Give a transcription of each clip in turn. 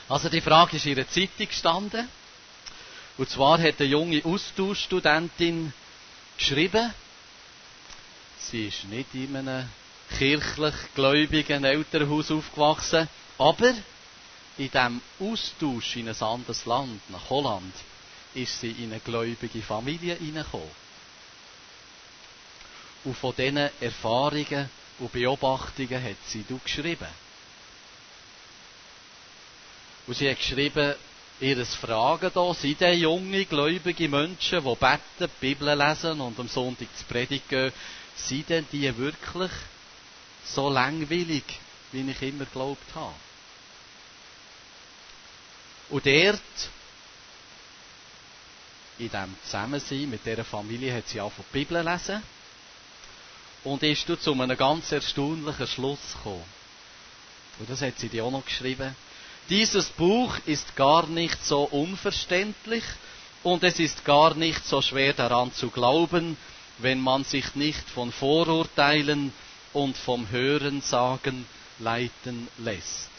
Also die Frage ist in einer Zeitung gestanden. Und zwar hat eine junge Austauschstudentin geschrieben, sie ist nicht in einem kirchlich gläubigen Elternhaus aufgewachsen, aber in diesem Austausch in ein anderes Land, nach Holland, ist sie in eine gläubige Familie hineingekommen. Und von diesen Erfahrungen und Beobachtungen hat sie geschrieben. Und sie hat geschrieben, ihr Fragen da, sind denn junge, gläubige Menschen, die beten, die Bibel lesen und am Sonntag zur Predigt gehen, sind denn die wirklich so langweilig, wie ich immer geglaubt habe? Und dort, in diesem Zusammensein mit dieser Familie, hat sie angefangen die Bibel lesen und ist zu einem ganz erstaunlichen Schluss gekommen. Und das hat sie dir auch noch geschrieben. Dieses Buch ist gar nicht so unverständlich und es ist gar nicht so schwer daran zu glauben, wenn man sich nicht von Vorurteilen und vom Hörensagen leiten lässt.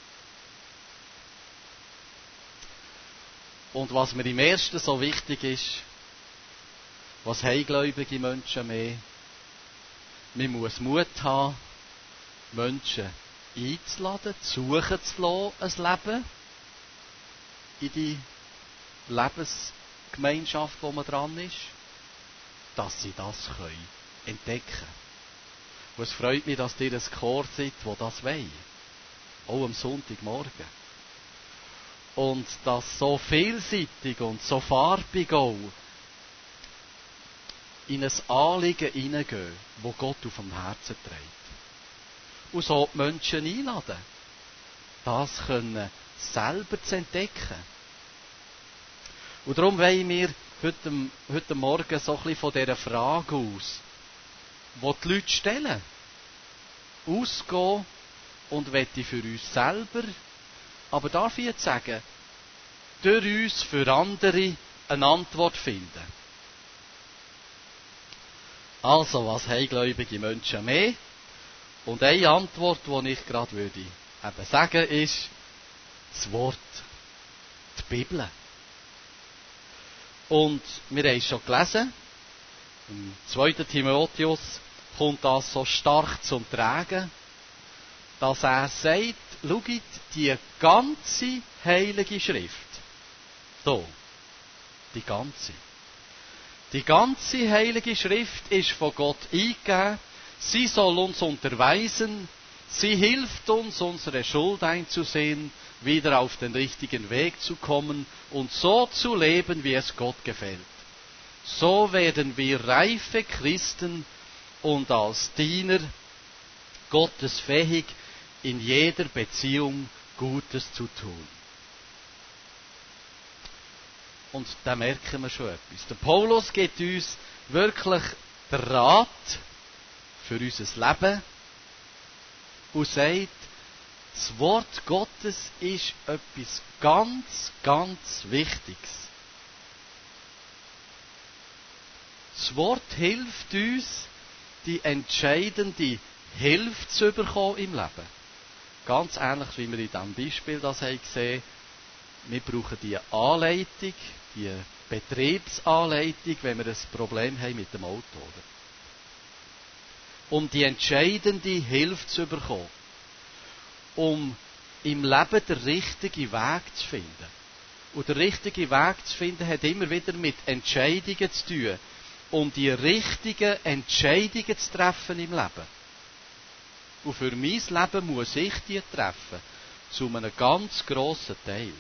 Und was mir im Ersten so wichtig ist, was haben gläubige Menschen mehr? Man muss Mut haben, Menschen einzuladen, suchen zu lassen, ein Leben in die Lebensgemeinschaft, wo man dran ist, dass sie das entdecken können. Und es freut mich, dass ihr ein Chor seid, das das will. Auch am Sonntagmorgen. Und dass so vielseitig und so farbig auch in ein Anliegen hineingehen, das Gott auf dem Herzen trägt. Und so die Menschen einladen, das können selber zu entdecken. Und darum wollen wir heute Morgen so ein bisschen von dieser Frage aus, die die Leute stellen, ausgehen und möchte für uns selber, aber darf ich jetzt sagen, durch uns für andere eine Antwort finden. Also, was haben gläubige Menschen mehr? Und eine Antwort, die ich gerade würde sagen, ist das Wort, die Bibel. Und wir haben es schon gelesen, im 2. Timotheus kommt das so stark zum Tragen, dass er sagt, schaut, die ganze Heilige Schrift, so, die ganze Heilige Schrift ist von Gott eingegeben. Sie soll uns unterweisen, sie hilft uns, unsere Schuld einzusehen, wieder auf den richtigen Weg zu kommen und so zu leben, wie es Gott gefällt. So werden wir reife Christen und als Diener Gottes fähig, in jeder Beziehung Gutes zu tun. Und da merken wir schon etwas. Der Paulus gibt uns wirklich den Rat für unser Leben und sagt, das Wort Gottes ist etwas ganz, ganz Wichtiges. Das Wort hilft uns, die entscheidende Hilfe zu bekommen im Leben. Ganz ähnlich, wie wir in diesem Beispiel das haben gesehen. Wir brauchen die Anleitung, die Betriebsanleitung, wenn wir ein Problem haben mit dem Auto. Oder? Um die entscheidende Hilfe zu bekommen. Um im Leben den richtigen Weg zu finden. Und der richtige Weg zu finden hat immer wieder mit Entscheidungen zu tun. Um die richtigen Entscheidungen zu treffen im Leben. Und für mein Leben muss ich die treffen. Zu einem ganz grossen Teil.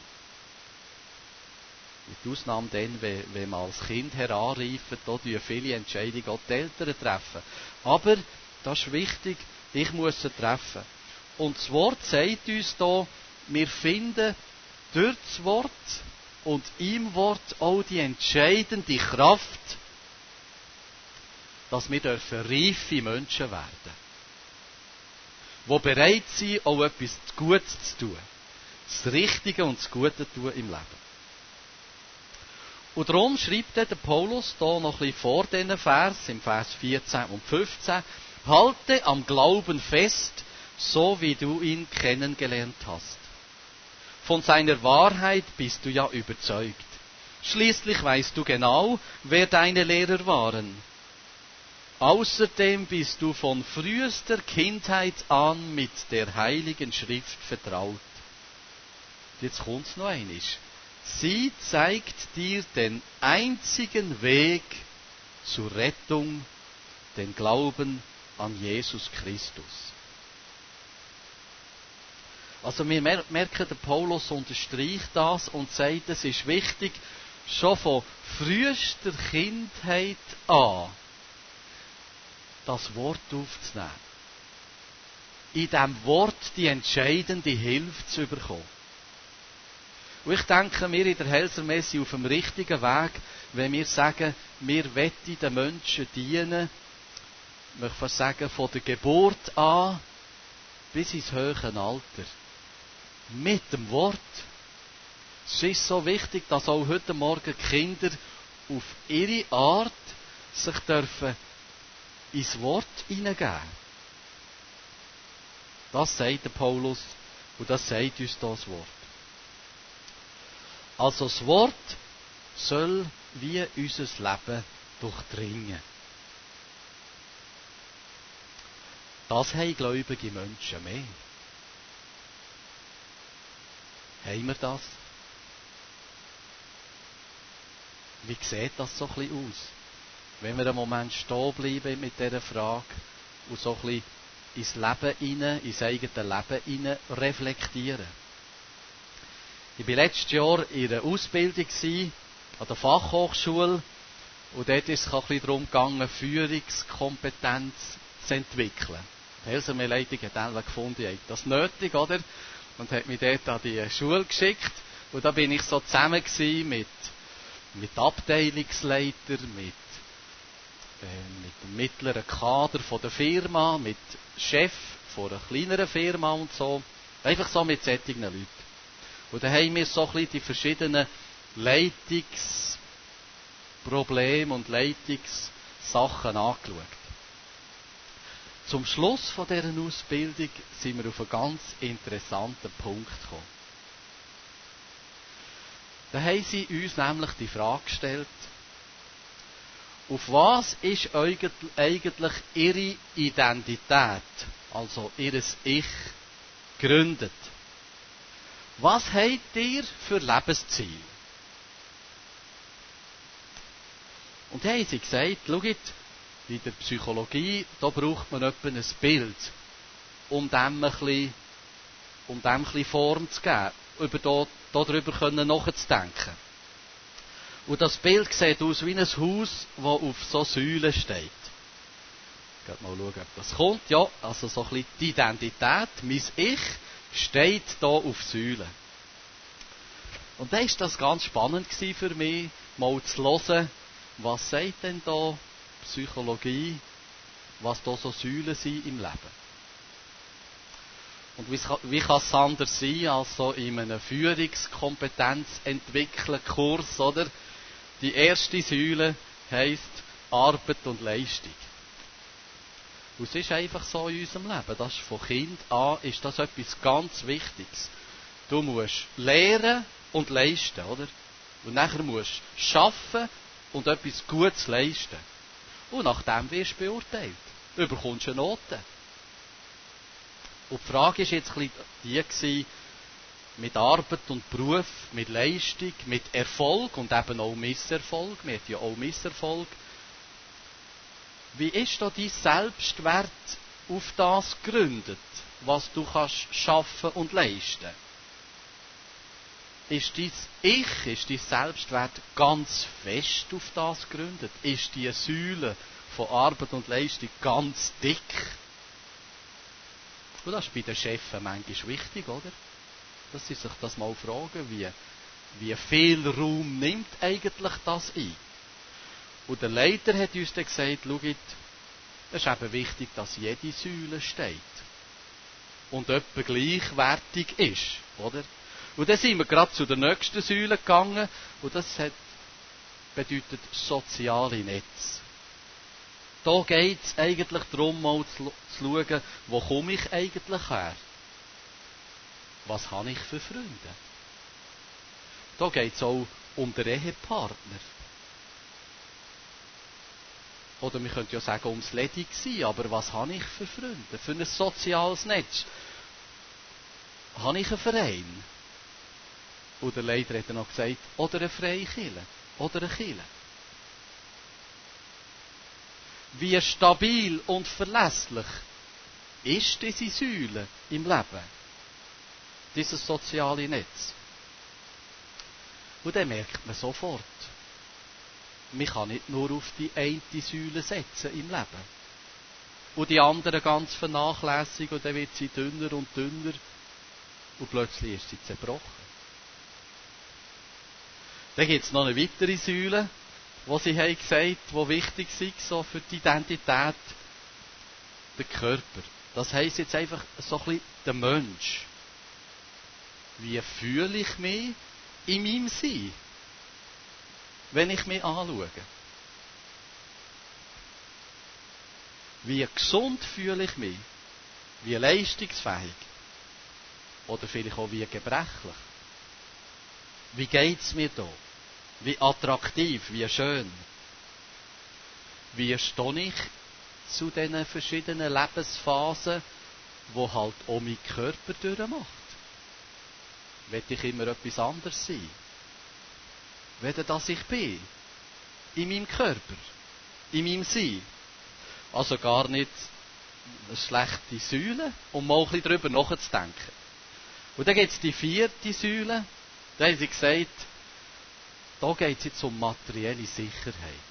Mit Ausnahme dann, wenn man als Kind heranreift, da tun viele Entscheidungen auch die Eltern treffen. Aber, das ist wichtig, ich muss sie treffen. Und das Wort sagt uns da, wir finden durch das Wort und im Wort auch die entscheidende Kraft, dass wir reife Menschen werden. Die bereit sind, auch etwas Gutes zu tun. Das Richtige und das Gute zu tun im Leben. Und darum schreibt der Paulus da noch ein bisschen vor diesen Vers, im Vers 14 und 15, halte am Glauben fest, so wie du ihn kennengelernt hast. Von seiner Wahrheit bist du ja überzeugt. Schließlich weißt du genau, wer deine Lehrer waren. Außerdem bist du von frühester Kindheit an mit der Heiligen Schrift vertraut. Jetzt kommt's noch einmal. Sie zeigt dir den einzigen Weg zur Rettung, den Glauben an Jesus Christus. Also wir merken, der Paulus unterstreicht das und sagt, es ist wichtig, schon von frühester Kindheit an das Wort aufzunehmen. In diesem Wort die entscheidende Hilfe zu bekommen. Und ich denke, wir in der Helsermesse auf dem richtigen Weg, wenn wir sagen, wir wollen den Menschen dienen, ich möchte fast sagen, von der Geburt an bis ins höhere Alter. Mit dem Wort. Es ist so wichtig, dass auch heute Morgen Kinder auf ihre Art sich dürfen ins Wort hineingeben. Das sagt der Paulus und das sagt uns das Wort. Also das Wort soll wie unser Leben durchdringen. Das haben gläubige Menschen mehr. Haben wir das? Wie sieht das so ein bisschen aus? Wenn wir einen Moment stehen bleiben mit dieser Frage und so ein bisschen ins Leben hinein, ins eigene Leben hinein reflektieren. Ich war letztes Jahr in einer Ausbildung an der Fachhochschule und dort ist es ein bisschen darum gegangen, Führungskompetenz zu entwickeln. Die Helsermeerleitung hat einfach gefunden, ich habe das nötig, oder? Und hat mich dort an die Schule geschickt. Und da bin ich so zusammen mit Abteilungsleiter, mit dem mittleren Kader von der Firma, mit Chef von einer kleineren Firma und so. Einfach so mit solchen Leuten. Und dann haben wir so ein bisschen die verschiedenen Leitungsprobleme und Leitungssachen angeschaut. Zum Schluss von dieser Ausbildung sind wir auf einen ganz interessanten Punkt gekommen. Da haben sie uns nämlich die Frage gestellt, auf was ist eigentlich ihre Identität, also ihr Ich, gegründet? Was habt ihr für Lebensziel? Und dann haben sie gesagt, schaut, in der Psychologie, da braucht man etwa ein Bild, um dem ein bisschen Form zu geben, darüber nachzudenken. Und das Bild sieht aus wie ein Haus, das auf so Säulen steht. Ich werde mal schauen, ob das kommt. Ja, also so ein bisschen die Identität, mein Ich, steht hier auf Säulen. Und dann war das ganz spannend für mich, mal zu hören, was sagt denn da Psychologie, was da so Säulen sind im Leben. Und wie kann es anders sein, als so in einem Führungskompetenz entwickeln Kurs, oder? Die erste Säule heisst Arbeit und Leistung. Und es ist einfach so in unserem Leben. Das ist von Kind an ist das etwas ganz Wichtiges. Du musst lehren und leisten, oder? Und nachher musst du arbeiten und etwas Gutes leisten. Und nachdem wirst du beurteilt. Du bekommst eine Note. Und die Frage war jetzt ein bisschen die, mit Arbeit und Beruf, mit Leistung, mit Erfolg und eben auch Misserfolg. Wir haben ja auch Misserfolg. Wie ist da dein Selbstwert auf das gegründet, was du kannst schaffen und leisten? Ist dein Ich, ist dein Selbstwert ganz fest auf das gegründet? Ist die Säule von Arbeit und Leistung ganz dick? Und das ist bei den Chefs manchmal wichtig, oder? Dass sie sich das mal fragen, wie viel Raum nimmt eigentlich das ein? Und der Leiter hat uns dann gesagt, schaut, es ist eben wichtig, dass jede Säule steht. Und etwa gleichwertig ist, oder? Und dann sind wir gerade zu der nächsten Säule gegangen, und das bedeutet soziale Netz. Da geht es eigentlich darum, mal zu schauen, wo komme ich eigentlich her? Was habe ich für Freunde? Da geht es auch um den Ehepartner. Oder wir könnten ja sagen, ums Ledigsein. Aber was habe ich für Freunde? Für ein soziales Netz? Habe ich einen Verein? Oder leider hat er noch gesagt, oder eine freie Kirche. Oder eine Kirche. Wie stabil und verlässlich ist diese Säule im Leben? Dieses soziale Netz. Und dann merkt man sofort, man kann nicht nur auf die eine Säule setzen im Leben. Und die anderen ganz vernachlässigen und dann wird sie dünner und dünner und plötzlich ist sie zerbrochen. Dann gibt es noch eine weitere Säule, die sie haben gesagt, die wichtig sind so für die Identität, der Körper. Das heisst jetzt einfach so ein bisschen der Mensch. Wie fühle ich mich in meinem Sein, wenn ich mich anschaue? Wie gesund fühle ich mich? Wie leistungsfähig? Oder vielleicht auch wie gebrechlich? Wie geht es mir da? Wie attraktiv, wie schön? Wie stehe ich zu diesen verschiedenen Lebensphasen, die halt auch mein Körper durchmacht? Will ich immer etwas anderes sein? Weder dass ich bin. In meinem Körper. In meinem Sein. Also gar nicht eine schlechte Säule, um mal ein bisschen darüber nachzudenken. Und dann gibt es die 4. Säule. Da haben sie gesagt, da geht es jetzt um materielle Sicherheit.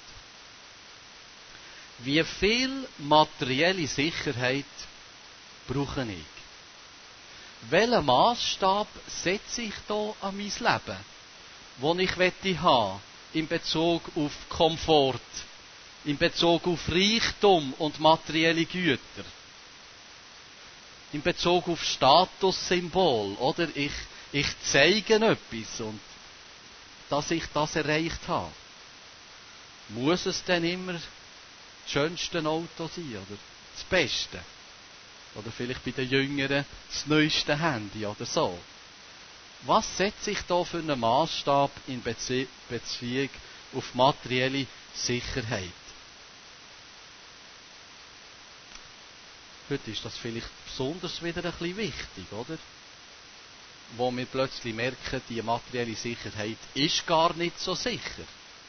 Wie viel materielle Sicherheit brauche ich? Welchen Massstab setze ich da an mein Leben, den ich haben möchte, in Bezug auf Komfort, in Bezug auf Reichtum und materielle Güter, in Bezug auf Statussymbol, oder? Ich zeige etwas und dass ich das erreicht habe. Muss es denn immer das schönste Auto sein, oder das Beste? Oder vielleicht bei den Jüngeren das neueste Handy oder so. Was setze ich da für einen Massstab in Beziehung auf materielle Sicherheit? Heute ist das vielleicht besonders wieder ein bisschen wichtig, oder? Wo wir plötzlich merken, die materielle Sicherheit ist gar nicht so sicher.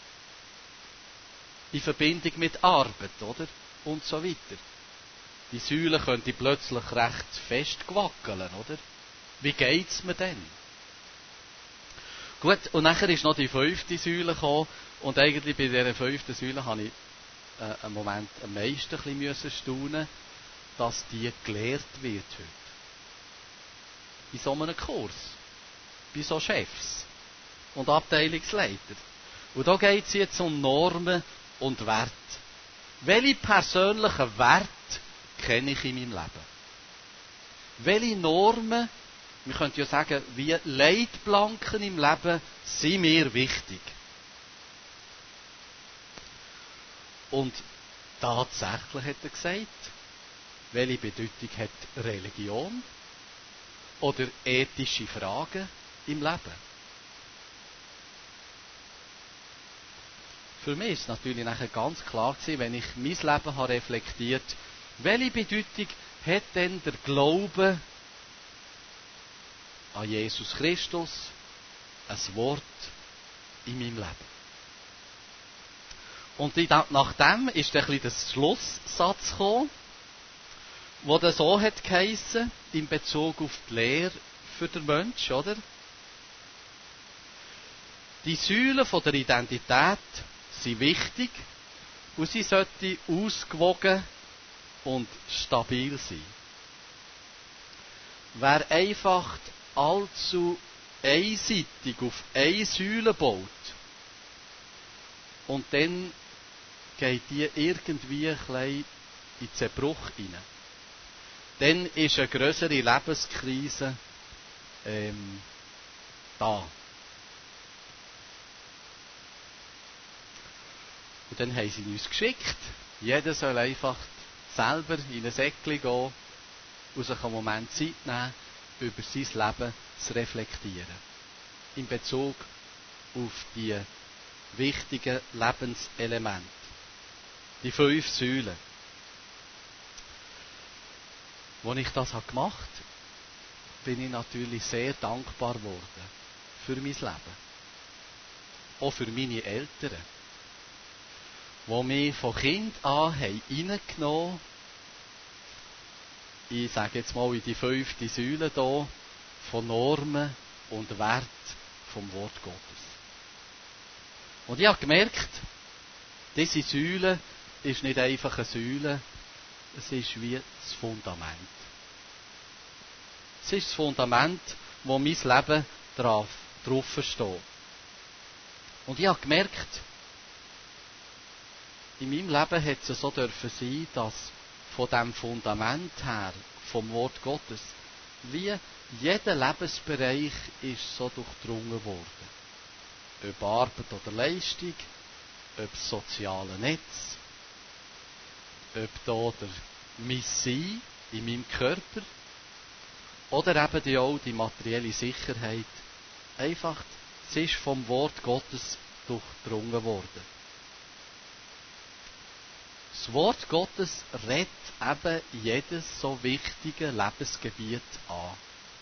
In Verbindung mit Arbeit, oder? Und so weiter. Die Säule könnte plötzlich recht fest wackeln, oder? Wie geht's mir denn? Gut, und nachher ist noch die 5. Säule gekommen. Und eigentlich bei dieser 5. Säule habe ich einen Moment am meisten ein bisschen staunen, dass die gelehrt wird heute. In so einem Kurs. Bei so Chefs und Abteilungsleiter. Und da geht es jetzt um Normen und Werte. Welche persönlichen Werte kenne ich in meinem Leben? Welche Normen, wir könnten ja sagen, wie Leitplanken im Leben sind mir wichtig? Und tatsächlich hat er gesagt, welche Bedeutung hat Religion oder ethische Fragen im Leben? Für mich ist es natürlich nachher ganz klar gewesen, wenn ich mein Leben habe reflektiert, welche Bedeutung hat denn der Glaube an Jesus Christus, ein Wort in meinem Leben? Und nach dem ist dann ein bisschen der Schlusssatz gekommen, wo das so hat geheissen, in Bezug auf die Lehre für den Menschen, oder? Die Säulen der Identität sind wichtig und sie sollten ausgewogen und stabil sein. Wer einfach allzu einseitig auf eine Säule baut und dann geht die irgendwie ein bisschen in Zerbruch hinein, dann ist eine grössere Lebenskrise da. Und dann haben sie uns geschickt. Jeder soll einfach selber in ein Säckchen gehen und sich einen Moment Zeit nehmen, über sein Leben zu reflektieren. In Bezug auf die wichtigen Lebenselemente. Die 5 Säulen. Als ich das gemacht habe, bin ich natürlich sehr dankbar geworden für mein Leben. Auch für meine Eltern, die mich von Kind an reingenommen haben, ich sage jetzt mal in die 5. Säule hier, von Normen und Wert vom Wort Gottes. Und ich habe gemerkt, diese Säule ist nicht einfach eine Säule, es ist wie das Fundament. Es ist das Fundament, wo mein Leben drauf steht. Und ich habe gemerkt, in meinem Leben hat es so dürfen sein, dass von dem Fundament her, vom Wort Gottes, wie jeder Lebensbereich ist so durchdrungen worden. Ob Arbeit oder Leistung, ob das soziale Netz, ob da mein Sein in meinem Körper oder eben auch die materielle Sicherheit. Einfach, es ist vom Wort Gottes durchdrungen worden. Das Wort Gottes redet eben jedes so wichtige Lebensgebiet an.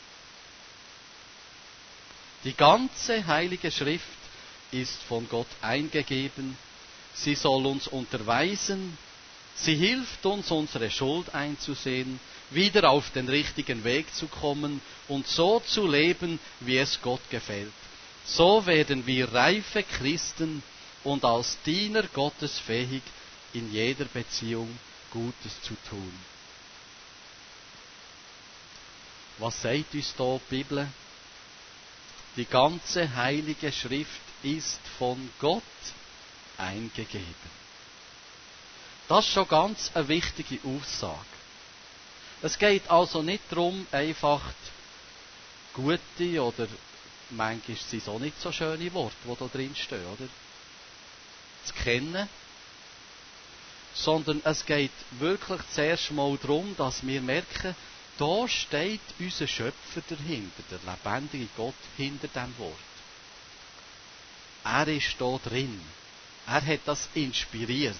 Die ganze Heilige Schrift ist von Gott eingegeben. Sie soll uns unterweisen. Sie hilft uns, unsere Schuld einzusehen, wieder auf den richtigen Weg zu kommen und so zu leben, wie es Gott gefällt. So werden wir reife Christen und als Diener Gottes fähig, in jeder Beziehung Gutes zu tun. Was sagt uns da die Bibel? Die ganze Heilige Schrift ist von Gott eingegeben. Das ist schon ganz eine wichtige Aussage. Es geht also nicht darum, einfach gute oder manchmal sind es auch nicht so schöne Worte, die da drin stehen, oder? Zu kennen. Sondern es geht wirklich zuerst mal darum, dass wir merken, da steht unser Schöpfer dahinter, der lebendige Gott hinter dem Wort. Er ist da drin. Er hat das inspiriert.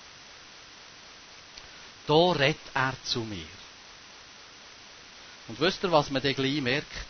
Da redet er zu mir. Und wisst ihr, was man dann gleich merkt?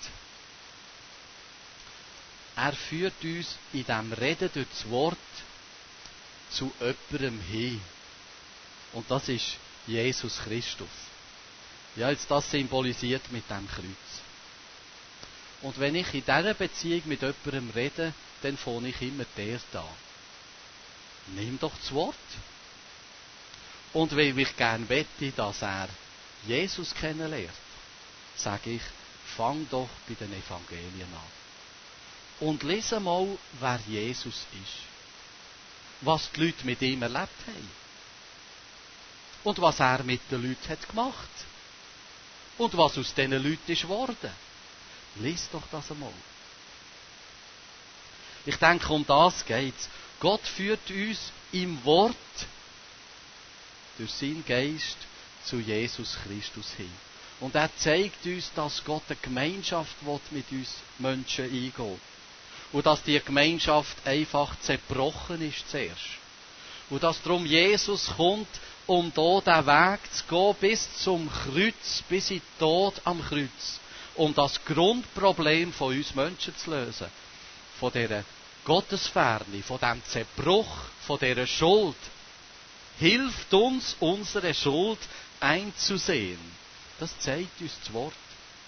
Er führt uns in diesem Reden durch das Wort zu jemandem hin. Und das ist Jesus Christus. Ja, jetzt das symbolisiert mit dem Kreuz. Und wenn ich in dieser Beziehung mit jemandem rede, dann fange ich immer der da. Nimm doch das Wort. Und weil ich gerne wette, dass er Jesus kennenlernt, sage ich, fang doch bei den Evangelien an. Und lese mal, wer Jesus ist. Was die Leute mit ihm erlebt haben. Und was er mit den Leuten hat gemacht. Und was aus diesen Leuten ist geworden. Lies doch das einmal. Ich denke, um das geht's. Gott führt uns im Wort durch seinen Geist zu Jesus Christus hin. Und er zeigt uns, dass Gott eine Gemeinschaft mit uns Menschen eingehen will. Und dass die Gemeinschaft einfach zerbrochen ist zuerst. Und dass darum Jesus kommt, um hier den Weg zu gehen bis zum Kreuz, bis in den Tod am Kreuz. Um das Grundproblem von uns Menschen zu lösen. Von dieser Gottesferne, von diesem Zerbruch, von dieser Schuld. Hilft uns, unsere Schuld einzusehen. Das zeigt uns das Wort.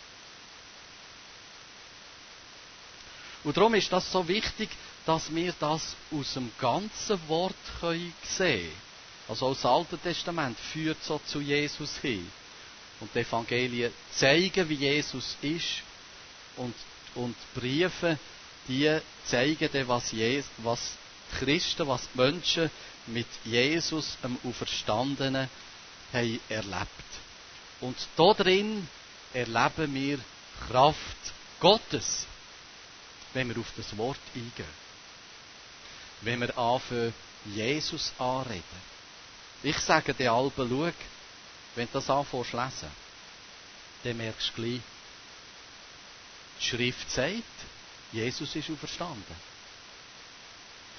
Und darum ist das so wichtig, dass wir das aus dem ganzen Wort sehen können. Also auch das Alte Testament führt so zu Jesus hin. Und die Evangelien zeigen, wie Jesus ist. Und die Briefe, die zeigen dann, was die Christen, was die Menschen mit Jesus, dem Auferstandenen, haben erlebt. Und da drin erleben wir Kraft Gottes, wenn wir auf das Wort eingehen. Wenn wir anfangen, Jesus anreden. Ich sage dir alle, schau, wenn du das anfängst zu lesen, dann merkst du gleich, die Schrift sagt, Jesus ist auferstanden.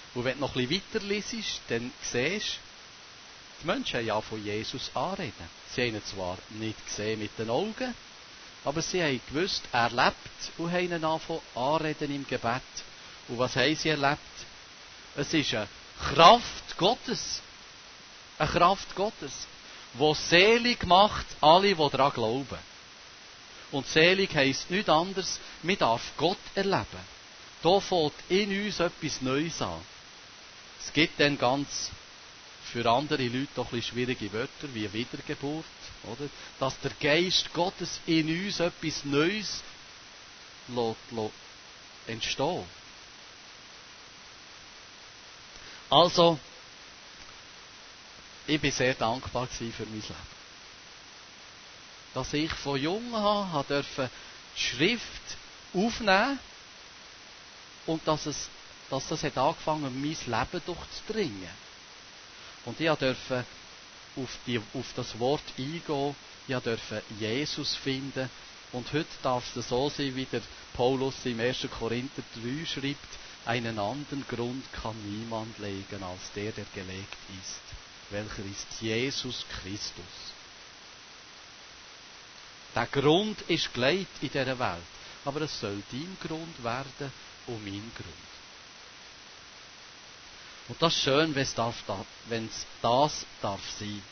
Und wenn du noch ein bisschen weiter liest, dann siehst du, die Menschen haben ja von Jesus anreden. Sie haben ihn zwar nicht gesehen mit den Augen, aber sie haben gewusst, er lebt und haben ihn angefangen anreden im Gebet. Und was haben sie erlebt? Es ist eine Kraft Gottes. Eine Kraft Gottes, die selig macht alle, die daran glauben. Und selig heisst nichts anderes, man darf Gott erleben. Da fängt in uns etwas Neues an. Es gibt dann ganz für andere Leute doch ein bisschen schwierige Wörter, wie Wiedergeburt, oder? Dass der Geist Gottes in uns etwas Neues lässt entstehen. Also, ich bin sehr dankbar für mein Leben. Dass ich von jung an durfte die Schrift aufnehmen und dass das hat angefangen, mein Leben durchzudringen. Und ich durfte auf das Wort eingehen, ich durfte Jesus finden. Und heute darf es so sein, wie der Paulus im 1. Korinther 3 schreibt, einen anderen Grund kann niemand legen, als der gelegt ist. Welcher ist Jesus Christus. Der Grund ist gelegt in dieser Welt, aber es soll dein Grund werden und mein Grund. Und das ist schön, wenn es das darf sein.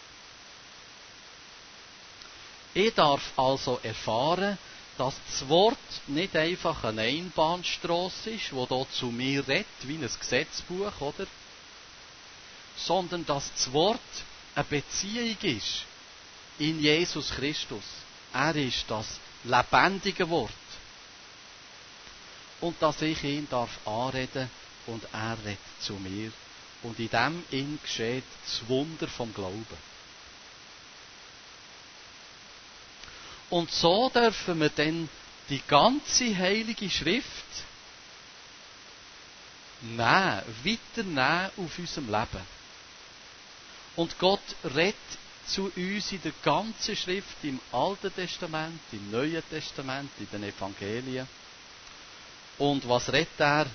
Ich darf also erfahren, dass das Wort nicht einfach eine Einbahnstrasse ist, wo da zu mir redet, wie ein Gesetzbuch, oder? Sondern dass das Wort eine Beziehung ist in Jesus Christus. Er ist das lebendige Wort. Und dass ich ihn darf anreden und er redet zu mir. Und in dem geschieht das Wunder vom Glauben. Und so dürfen wir dann die ganze Heilige Schrift weiternehmen auf unserem Leben. Und Gott redet zu uns in der ganzen Schrift, im Alten Testament, im Neuen Testament, in den Evangelien. Und was redet er?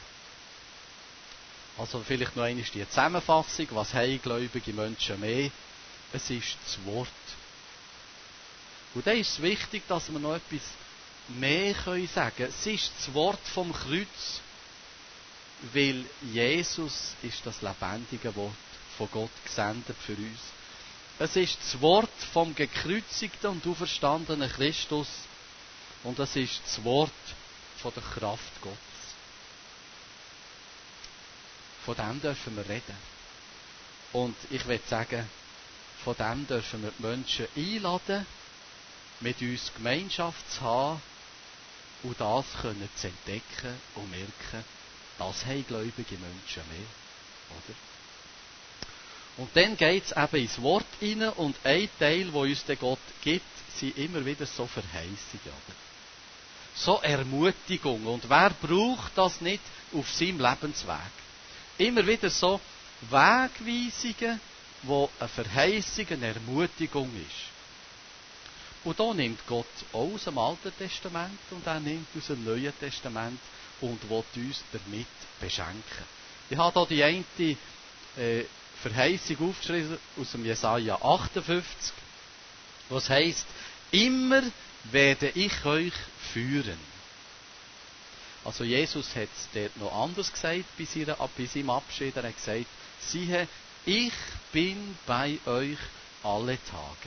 Also vielleicht noch einmal die Zusammenfassung, was haben gläubige Menschen mehr? Es ist das Wort. Und da ist es wichtig, dass wir noch etwas mehr sagen können. Es ist das Wort vom Kreuz, weil Jesus ist das lebendige Wort von Gott gesendet für uns. Es ist das Wort vom gekreuzigten und auferstandenen Christus und es ist das Wort von der Kraft Gottes. Von dem dürfen wir reden. Und ich will sagen, von dem dürfen wir die Menschen einladen, mit uns Gemeinschaft zu haben und das können zu entdecken und merken, das haben gläubige Menschen mehr. Oder? Und dann geht es eben ins Wort hinein und ein Teil, wo uns der Gott gibt, sind immer wieder so Verheißungen. Oder? So Ermutigungen. Und wer braucht das nicht auf seinem Lebensweg? Immer wieder so Wegweisungen, wo eine Verheißung, eine Ermutigung ist. Und da nimmt Gott auch aus dem Alten Testament und er nimmt aus dem Neuen Testament und will uns damit beschenken. Ich habe hier die eine Verheißung aufgeschrieben aus dem Jesaja 58, was heisst, immer werde ich euch führen. Also Jesus hat es dort noch anders gesagt bei seinem Abschied. Er hat gesagt, siehe, ich bin bei euch alle Tage.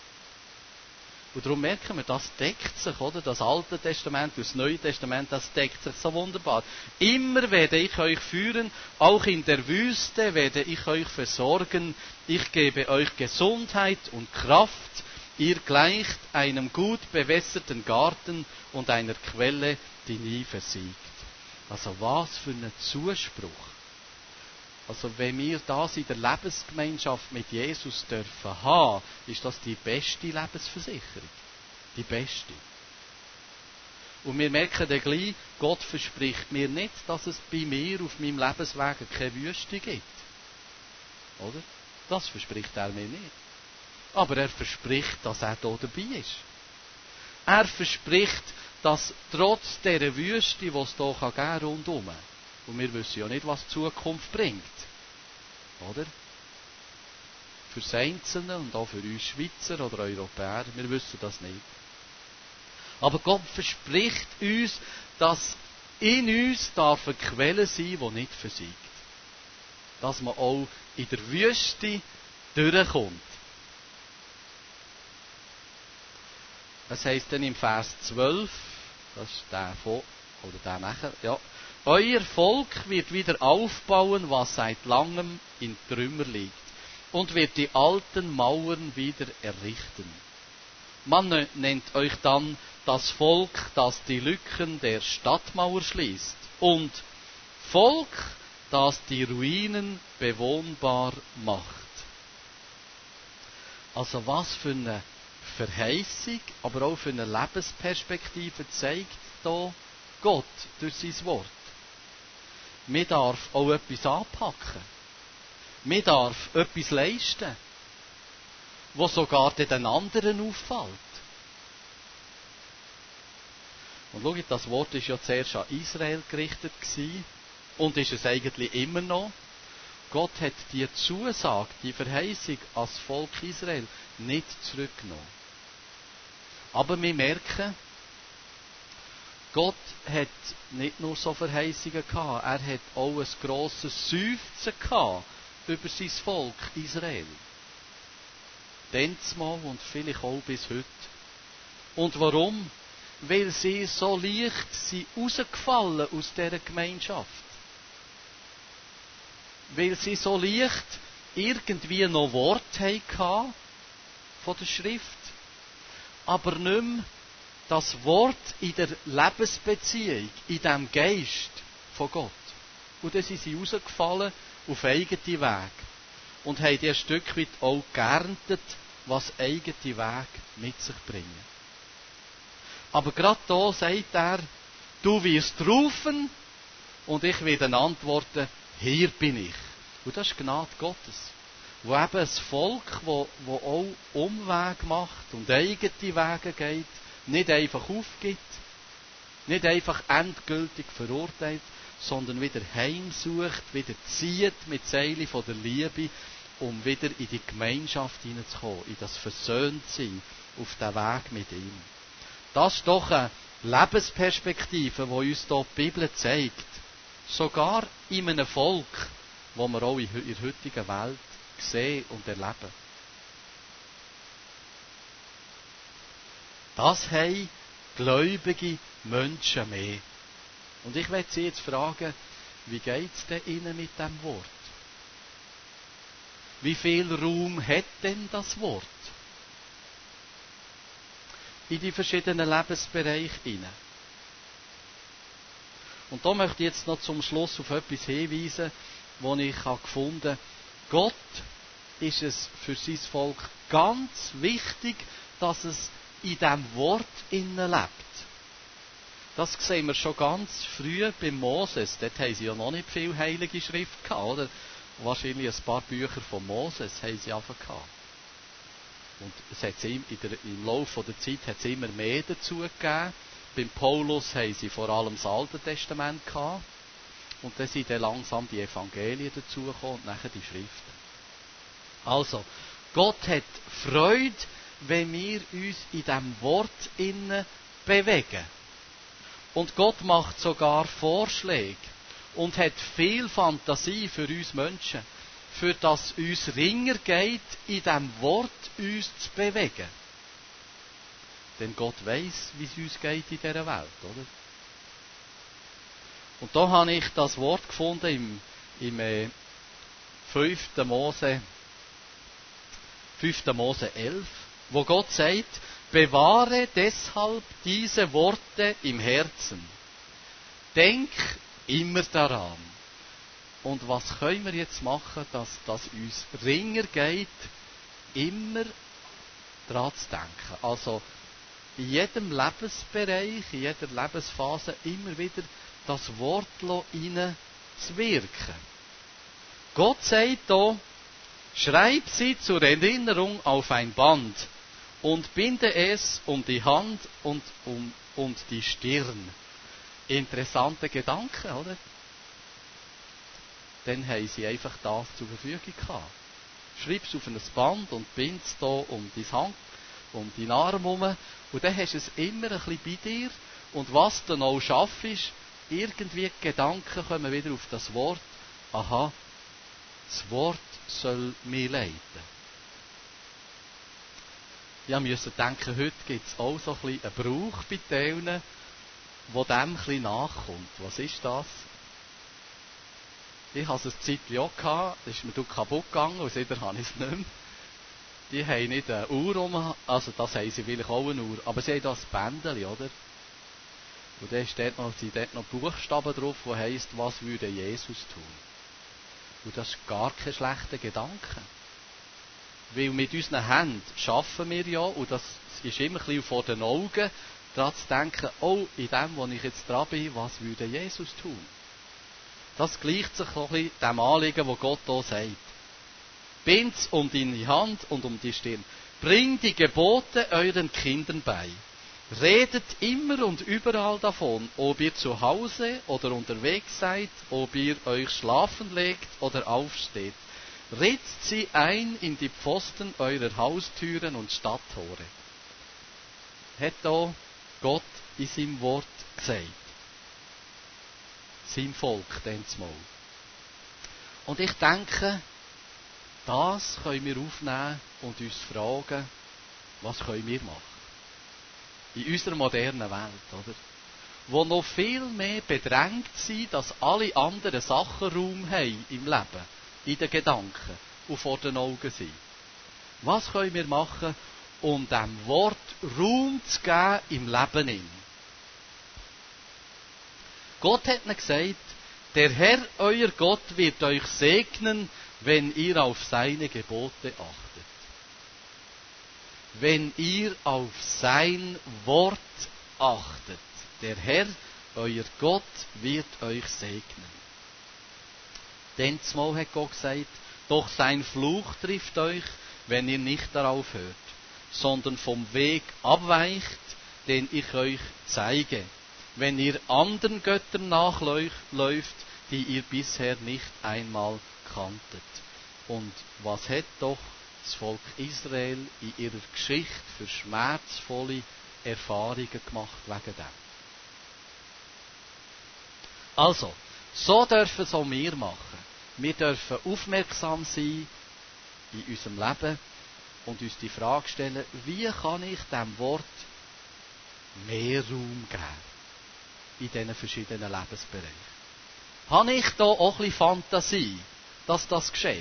Und darum merken wir, das deckt sich, oder? Das Alte Testament und das Neue Testament, das deckt sich so wunderbar. Immer werde ich euch führen, auch in der Wüste werde ich euch versorgen. Ich gebe euch Gesundheit und Kraft. Ihr gleicht einem gut bewässerten Garten und einer Quelle, die nie versiegt. Also was für ein Zuspruch. Also wenn wir das in der Lebensgemeinschaft mit Jesus dürfen haben, ist das die beste Lebensversicherung. Die beste. Und wir merken dann gleich, Gott verspricht mir nicht, dass es bei mir auf meinem Lebensweg keine Wüste gibt. Oder? Das verspricht er mir nicht. Aber er verspricht, dass er da dabei ist. Er verspricht, dass trotz dieser Wüste, die es hier rundherum geben kann, Und wir wissen ja nicht, was die Zukunft bringt. Oder? Für das Einzelne und auch für uns Schweizer oder Europäer, wir wissen das nicht. Aber Gott verspricht uns, dass in uns darf eine Quelle sein, die nicht versiegt. Dass man auch in der Wüste durchkommt. Es heisst dann im Vers 12, das ist der vor, oder der nachher, ja. Euer Volk wird wieder aufbauen, was seit langem in Trümmer liegt, und wird die alten Mauern wieder errichten. Man nennt euch dann das Volk, das die Lücken der Stadtmauer schließt, und Volk, das die Ruinen bewohnbar macht. Also was für eine Verheißung, aber auch für eine Lebensperspektive zeigt hier Gott durch sein Wort. Man darf auch etwas anpacken. Man darf etwas leisten, was sogar den anderen auffällt. Und schaut, das Wort ist ja zuerst an Israel gerichtet gewesen, und ist es eigentlich immer noch. Gott hat die Zusage, die Verheißung als Volk Israel nicht zurückgenommen. Aber wir merken, Gott hat nicht nur so Verheißungen gehabt, er hat auch ein grosses Seufzen gehabt über sein Volk Israel. Dennsmal und vielleicht auch bis heute. Und warum? Weil sie so leicht sind rausgefallen aus dieser Gemeinschaft. Weil sie so leicht irgendwie noch Worte hatten von der Schrift, aber nicht mehr das Wort in der Lebensbeziehung, in dem Geist von Gott. Und dann sind sie rausgefallen auf eigene Weg und haben ein Stück weit auch geerntet, was eigene Weg mit sich bringen. Aber gerade da sagt er, du wirst rufen und ich werde antworten, hier bin ich. Und das ist Gnade Gottes. Wo eben ein Volk, wo auch Umweg macht und eigene Wege geht, nicht einfach aufgibt, nicht einfach endgültig verurteilt, sondern wieder heimsucht, wieder zieht mit Seilen von der Liebe, um wieder in die Gemeinschaft hineinzukommen, in das Versöhntsein auf den Weg mit ihm. Das ist doch eine Lebensperspektive, die uns hier die Bibel zeigt. Sogar in einem Volk, das wir auch in der heutigen Welt sehen und erleben. Das haben gläubige Menschen mehr. Und ich möchte Sie jetzt fragen, wie geht es denn Ihnen mit dem Wort? Wie viel Raum hat denn das Wort? In die verschiedenen Lebensbereiche hinein. Und da möchte ich jetzt noch zum Schluss auf etwas hinweisen, wo ich gefunden habe, Gott ist es für sein Volk ganz wichtig, dass es in diesem Wort innen lebt. Das sehen wir schon ganz früh bei Moses. Dort haben sie ja noch nicht viel Heilige Schrift gehabt, oder? Wahrscheinlich ein paar Bücher von Moses haben sie einfach gehabt. Und es hat im Laufe der Zeit hat es immer mehr dazu gegeben. Beim Paulus haben sie vor allem das Alte Testament gehabt. Und dann sind dann langsam die Evangelien dazugekommen und nachher die Schriften. Also, Gott hat Freude, wenn wir uns in diesem Wort innen bewegen. Und Gott macht sogar Vorschläge und hat viel Fantasie für uns Menschen, für das uns ringer geht, in diesem Wort uns zu bewegen. Denn Gott weiss, wie es uns geht in dieser Welt, oder? Und da habe ich das Wort gefunden im 5. Mose 11, wo Gott sagt, bewahre deshalb diese Worte im Herzen. Denk immer daran. Und was können wir jetzt machen, dass das uns ringer geht, immer daran zu denken. Also in jedem Lebensbereich, in jeder Lebensphase immer wieder das Wort hinein zu wirken. Gott sagt hier, schreib sie zur Erinnerung auf ein Band und binde es um die Hand und die Stirn. Interessante Gedanken, oder? dann haben sie einfach das zur Verfügung gehabt. Schreib es auf ein Band und bind es hier um deinen Arm herum. Und dann hast du es immer ein bisschen bei dir. Und was du noch schaffst, irgendwie die Gedanken kommen wieder auf das Wort. Aha, das Wort soll mich leiten. Ich musste denken, heute gibt es auch so ein bisschen einen Brauch bei denen, der dem ein bisschen nachkommt. Was ist das? Ich hatte es eine Zeit auch gehabt, das ist mir kaputt gegangen und seitdem habe ich es nicht mehr. Die haben nicht eine Uhr rum, also das haben sie vielleicht auch eine Uhr, aber sie haben da ein Bändchen, oder? Und dann sind dort noch Buchstaben drauf, die heisst, was würde Jesus tun? Und das ist gar kein schlechter Gedanke. Weil mit unseren Händen schaffen wir ja, und das ist immer ein bisschen vor den Augen, daran zu denken, oh, in dem, wo ich jetzt dran bin, was würde Jesus tun? Das gleicht sich so ein bisschen dem Anliegen, das Gott hier sagt. Bind's um deine Hand und um die Stirn. Bring die Gebote euren Kindern bei. Redet immer und überall davon, ob ihr zu Hause oder unterwegs seid, ob ihr euch schlafen legt oder aufsteht. Ritzt sie ein in die Pfosten eurer Haustüren und Stadttore. Hat da Gott in seinem Wort gesagt. Sein Volk, mal. Und ich denke, das können wir aufnehmen und uns fragen, was können wir machen? In unserer modernen Welt, oder? Wo noch viel mehr bedrängt sind, dass alle anderen Sachen Raum haben im Leben, in den Gedanken und vor den Augen sind. Was können wir machen, um dem Wort Raum zu geben im Leben? Gott hat ihnen gesagt, der Herr, euer Gott, wird euch segnen, wenn ihr auf seine Gebote achtet. Wenn ihr auf sein Wort achtet. Der Herr, euer Gott, wird euch segnen. Denn zumal hat Gott gesagt, doch sein Fluch trifft euch, wenn ihr nicht darauf hört, sondern vom Weg abweicht, den ich euch zeige, wenn ihr anderen Göttern nachläuft, die ihr bisher nicht einmal kanntet. Und was hat doch das Volk Israel in ihrer Geschichte für schmerzvolle Erfahrungen gemacht wegen dem? Also, so dürfen es auch wir machen. Wir dürfen aufmerksam sein in unserem Leben und uns die Frage stellen, wie kann ich dem Wort mehr Raum geben in diesen verschiedenen Lebensbereichen? Habe ich da auch ein bisschen Fantasie, dass das geschieht?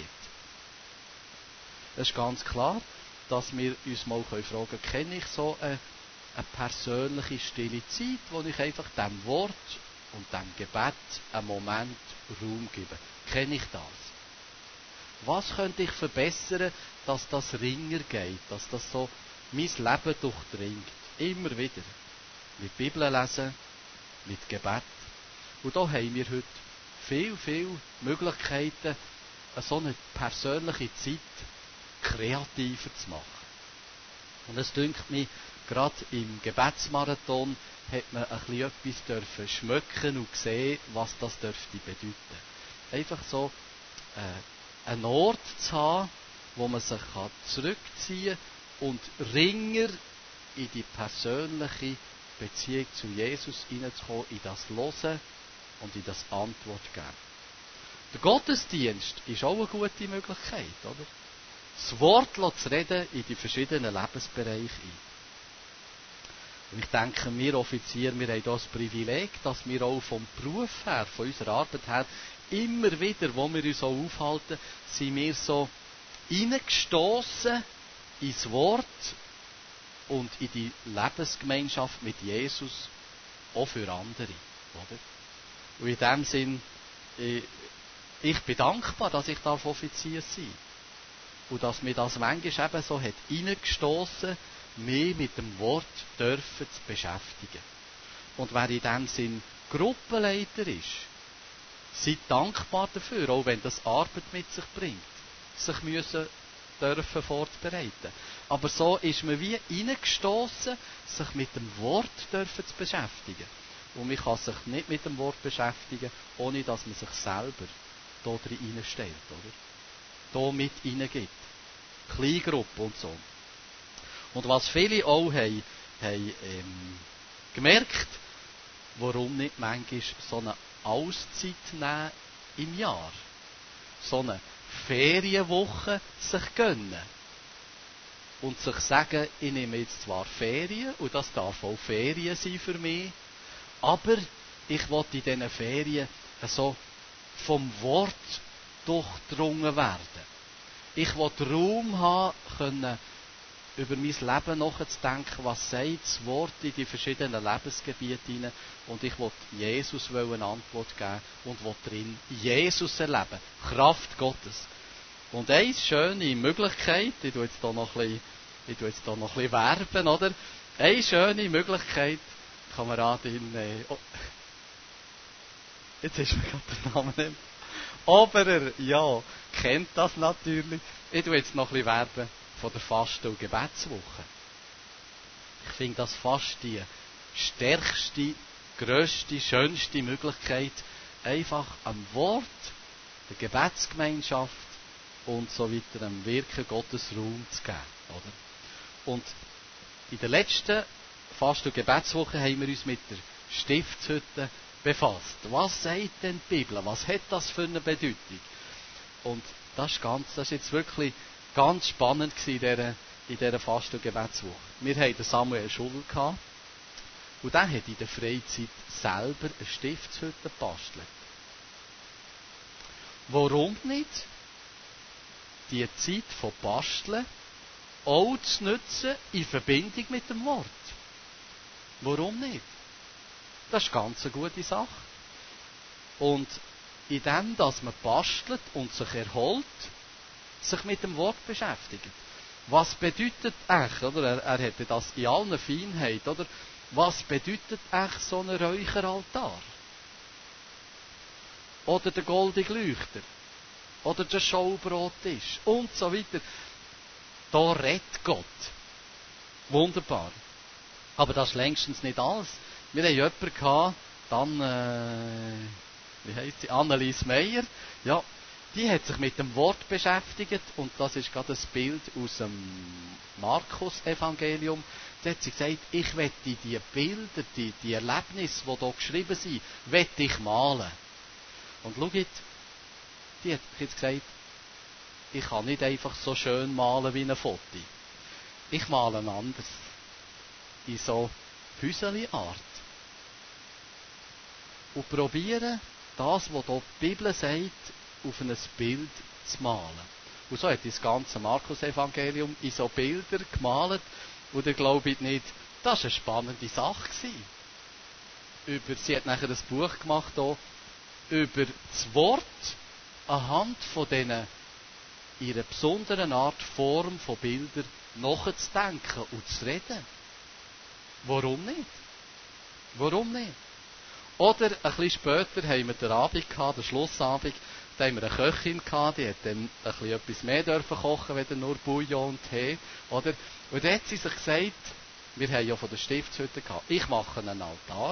Es ist ganz klar, dass wir uns mal fragen können, kenne ich so eine persönliche stille Zeit, wo ich einfach dem Wort und dem Gebet einen Moment Raum gebe? Kenne ich das? Was könnte ich verbessern, dass das ringer geht, dass das so mein Leben durchdringt? Immer wieder. Mit Bibel lesen, mit Gebet. Und da haben wir heute viel Möglichkeiten, so eine persönliche Zeit kreativer zu machen. Und es dünkt mich, gerade im Gebetsmarathon hat man ein bisschen etwas dürfen schmecken und sehen, was das dürfte bedeuten. Einfach so einen Ort zu haben, wo man sich zurückziehen kann und ringer in die persönliche Beziehung zu Jesus hineinzukommen, in das Hören und in das Antwort geben. Der Gottesdienst ist auch eine gute Möglichkeit, oder? Das Wort zu reden in die verschiedenen Lebensbereiche ein. Und ich denke, wir Offiziere, wir haben das Privileg, dass wir auch vom Beruf her, von unserer Arbeit her, immer wieder, wo wir uns auch aufhalten, sind wir so hineingestossen ins Wort und in die Lebensgemeinschaft mit Jesus, auch für andere. Oder? Und in dem Sinn, ich bin dankbar, dass ich Offizier sein darf. Und dass mir das manchmal eben so hat hineingestossen, mich mit dem Wort dürfen zu beschäftigen. Und wer in dem Sinn Gruppenleiter ist, seid dankbar dafür, auch wenn das Arbeit mit sich bringt, sich dürfen vorzubereiten. Aber so ist man wie hineingestossen, sich mit dem Wort dürfen zu beschäftigen. Und man kann sich nicht mit dem Wort beschäftigen, ohne dass man sich selber hier drin stellt, oder? Hier mit reingibt. Kleingruppe und so. Und was viele auch haben gemerkt, warum nicht manchmal so eine Auszeit nehmen im Jahr. So eine Ferienwoche sich gönnen. Und sich sagen, ich nehme jetzt zwar Ferien, und das darf auch Ferien sein für mich, aber ich will in diesen Ferien so vom Wort durchdrungen werden. Ich will Raum haben, können über mein Leben nachzudenken, was sagt das Wort in die verschiedenen Lebensgebiete hinein. Und ich will Jesus eine Antwort geben und will drin Jesus erleben. Kraft Gottes. Und eine schöne Möglichkeit, ich tue jetzt hier noch ein bisschen werben, oder? Eine schöne Möglichkeit, Kameradin, jetzt ist mir gerade der Name nicht. Oberer, ja, kennt das natürlich. Ich tue jetzt noch ein bisschen werben von der Fasten- und Gebetswoche. Ich finde das fast die stärkste, grösste, schönste Möglichkeit, einfach am Wort, der Gebetsgemeinschaft und so weiter dem Wirken Gottes Raum zu geben. Oder? Und in der letzten Fasten- und Gebetswoche haben wir uns mit der Stiftshütte befasst. Was sagt denn die Bibel? Was hat das für eine Bedeutung? Und das ist jetzt wirklich ganz spannend in dieser Fasten- und Gebetswoche. Wir hatten Samuel Schuller gehabt, und der hat in der Freizeit selber eine Stiftshütte gebastelt. Warum nicht die Zeit von Basteln auch zu nutzen in Verbindung mit dem Wort? Warum nicht? Das ist ganz eine gute Sache. Und in dem, dass man bastelt und sich erholt, sich mit dem Wort beschäftigt. Was bedeutet echt, oder? Er hätte das in allen Feinheiten, oder? Was bedeutet echt so ein Räucheraltar? Oder der goldige Leuchter? Oder der Schaubrottisch? Und so weiter. Da redet Gott. Wunderbar. Aber das ist längstens nicht alles. Wir haben jemanden gehabt, wie heisst sie? Annelies Meyer. Ja, die hat sich mit dem Wort beschäftigt, und das ist gerade ein Bild aus dem Markus-Evangelium. Da hat sie gesagt, ich möchte die Bilder, die Erlebnisse, die hier geschrieben sind, möchte ich malen. Und schaut, die hat jetzt gesagt, ich kann nicht einfach so schön malen wie ein Foto. Ich male anders. In so Füseli-Art. Und probieren, das, was hier die Bibel sagt, auf ein Bild zu malen. Und so hat das ganze Markus-Evangelium in so Bilder gemalt. Und ihr glaubt nicht, das war eine spannende Sache. Sie hat nachher ein Buch gemacht, hier, über das Wort anhand von diesen ihrer besonderen Art, Form von Bildern nachzudenken und zu reden. Warum nicht? Warum nicht? Oder ein bisschen später haben wir den Abend gehabt, den Schlussabend, da haben wir eine Köchin gehabt, die hat dann etwas mehr dürfen kochen, als nur Bouillon und Tee. Oder? Und dann hat sie sich gesagt, wir haben ja von der Stiftshütte gehabt, ich mache einen Altar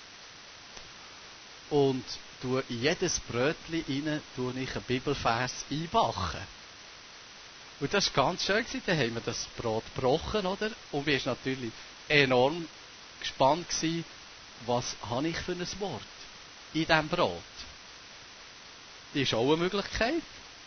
und tue in jedes Brötchen rein, tue ich einen Bibelvers einbacken. Und das war ganz schön. Dann haben wir das Brot gebrochen, oder? Und wir waren natürlich enorm gespannt, was habe ich für ein Wort in diesem Brot. Das ist auch eine Möglichkeit.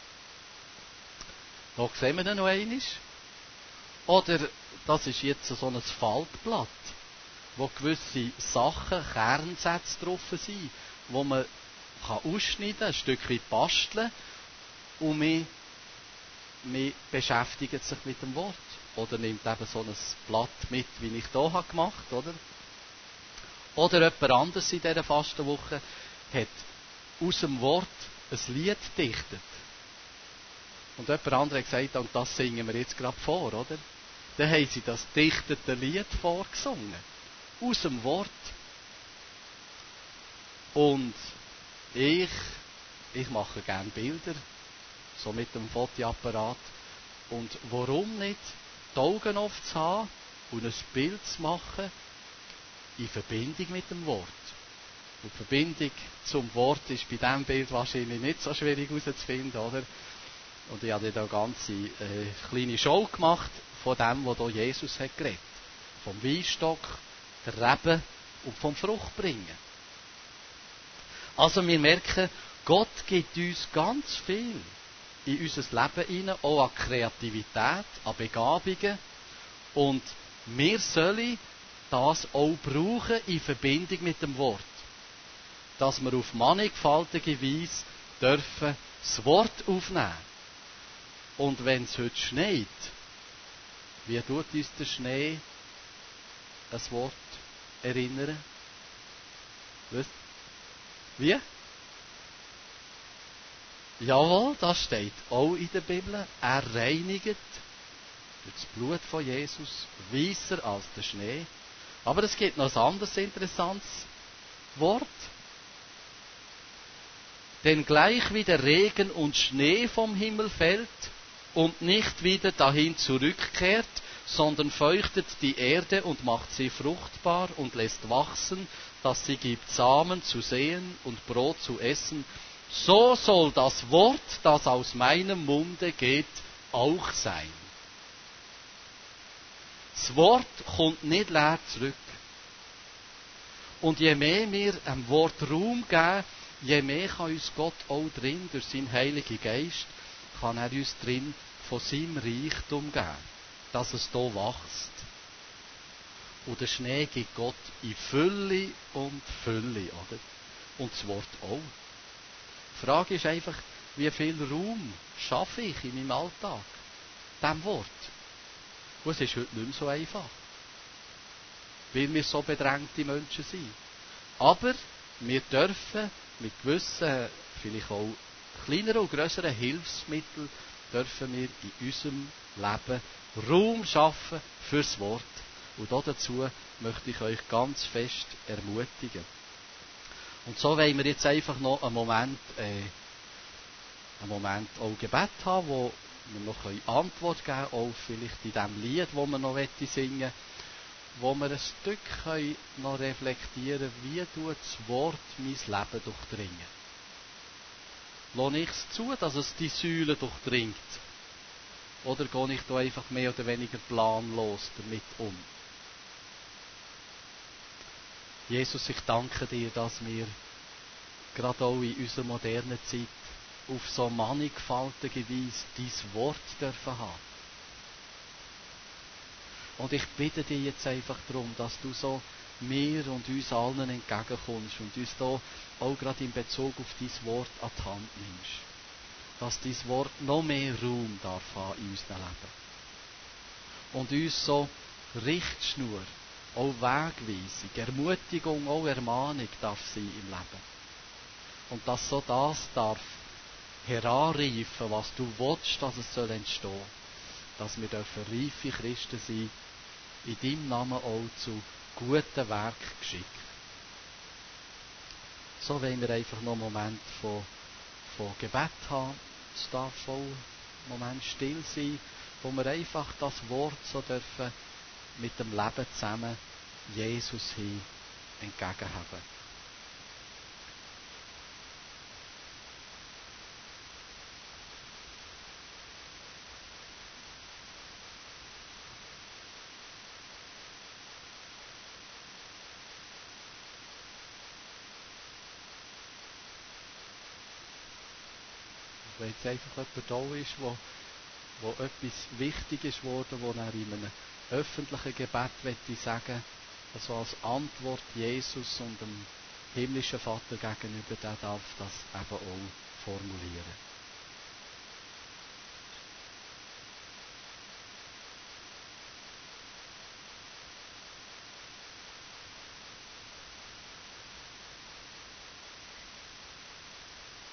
Da sehen wir dann noch einmal. Oder das ist jetzt so ein Faltblatt, wo gewisse Sachen, Kernsätze drauf sind, wo man ausschneiden kann, ein Stückchen basteln, und man beschäftigt sich mit dem Wort. Oder nimmt eben so ein Blatt mit, wie ich hier gemacht habe, oder? Oder jemand anderes in dieser Fastenwoche hat aus dem Wort ein Lied gedichtet. Und jemand anderes hat gesagt, und das singen wir jetzt gerade vor, oder? Dann haben sie das dichtete Lied vorgesungen. Aus dem Wort. Und ich mache gerne Bilder, so mit dem Fotoapparat. Und warum nicht die Augen oft zu haben und ein Bild zu machen in Verbindung mit dem Wort? Und die Verbindung zum Wort ist bei diesem Bild wahrscheinlich nicht so schwierig herauszufinden, oder? Und ich habe da eine ganze kleine Show gemacht von dem, was hier Jesus hat geredet. Vom Weinstock, der Reben und vom Fruchtbringen. Also wir merken, Gott gibt uns ganz viel in unser Leben hinein, auch an Kreativität, an Begabungen. Und wir sollen das auch brauchen in Verbindung mit dem Wort. Dass wir auf mannigfaltige Weise dürfen das Wort aufnehmen. Und wenn es heute schneit, wie tut uns der Schnee ein Wort erinnern? Wisst? Wie? Jawohl, das steht auch in der Bibel. Er reinigt durch das Blut von Jesus weißer als der Schnee. Aber es gibt noch ein anderes interessantes Wort. Denn gleich wie der Regen und Schnee vom Himmel fällt und nicht wieder dahin zurückkehrt, sondern feuchtet die Erde und macht sie fruchtbar und lässt wachsen, dass sie gibt Samen zu säen und Brot zu essen, so soll das Wort, das aus meinem Munde geht, auch sein. Das Wort kommt nicht leer zurück. Und je mehr wir einem Wort Raum geben, je mehr kann uns Gott auch drin, durch seinen Heiligen Geist, kann er uns drin von seinem Reichtum geben, dass es hier wächst. Und der Schnee gibt Gott in Fülle und Fülle, oder? Und das Wort auch. Die Frage ist einfach, wie viel Raum schaffe ich in meinem Alltag? Diesem Wort. Und es ist heute nicht mehr so einfach. Weil wir so bedrängte Menschen sind. Aber wir dürfen mit gewissen, vielleicht auch kleineren und grösseren Hilfsmitteln, dürfen wir in unserem Leben Raum schaffen fürs Wort. Und dazu möchte ich euch ganz fest ermutigen. Und so wollen wir jetzt einfach noch einen Moment auch Gebet haben, wo wir noch Antwort geben können, auch vielleicht in dem Lied, das wir noch singen wollen, wo wir ein Stück noch reflektieren können, wie tut das Wort mein Leben durchdringen. Lasse ich es zu, dass es die Säule durchdringt? Oder gehe ich da einfach mehr oder weniger planlos damit um? Jesus, ich danke dir, dass wir gerade auch in unserer modernen Zeit auf so mannigfaltige Weise dein Wort dürfen haben. Und ich bitte dich jetzt einfach darum, dass du so mir und uns allen entgegenkommst und uns da auch gerade in Bezug auf dein Wort an die Hand nimmst. Dass dein Wort noch mehr Raum darf haben in unserem Leben. Und uns so Richtschnur, auch Wegweisung, Ermutigung, auch Ermahnung darf sein im Leben. Und dass so das darf heranreifen, was du willst, dass es soll entstehen. Dass wir dürfen reife Christen sein, in deinem Namen auch zu guten Werk geschickt. So wollen wir einfach noch einen Moment von Gebet haben. Es darf voll einen Moment still sein, wo wir einfach das Wort so dürfen mit dem Leben zusammen Jesus hin entgegenhaben. Wenn jetzt einfach jemand da ist, wo etwas wichtig ist worden, wo er in einem öffentlichen Gebet sagen, also als Antwort Jesus und dem himmlischen Vater gegenüber, der darf das eben auch formulieren.